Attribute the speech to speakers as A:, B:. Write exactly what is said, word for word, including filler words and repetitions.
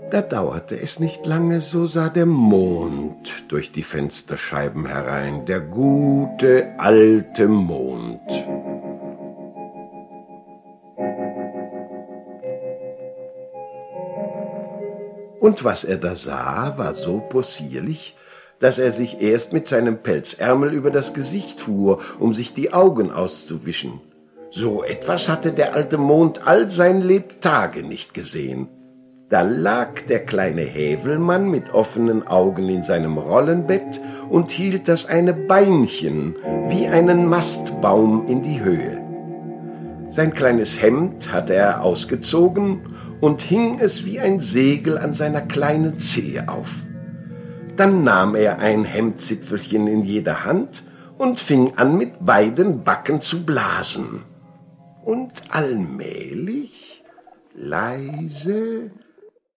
A: Da dauerte es nicht lange, so sah der Mond durch die Fensterscheiben herein, der gute, alte Mond. Und was er da sah, war so possierlich, dass er sich erst mit seinem Pelzärmel über das Gesicht fuhr, um sich die Augen auszuwischen. So etwas hatte der alte Mond all sein Lebtage nicht gesehen. Da lag der kleine Häwelmann mit offenen Augen in seinem Rollenbett und hielt das eine Beinchen wie einen Mastbaum in die Höhe. Sein kleines Hemd hatte er ausgezogen und hing es wie ein Segel an seiner kleinen Zehe auf. Dann nahm er ein Hemdzipfelchen in jeder Hand und fing an, mit beiden Backen zu blasen. Und allmählich, leise,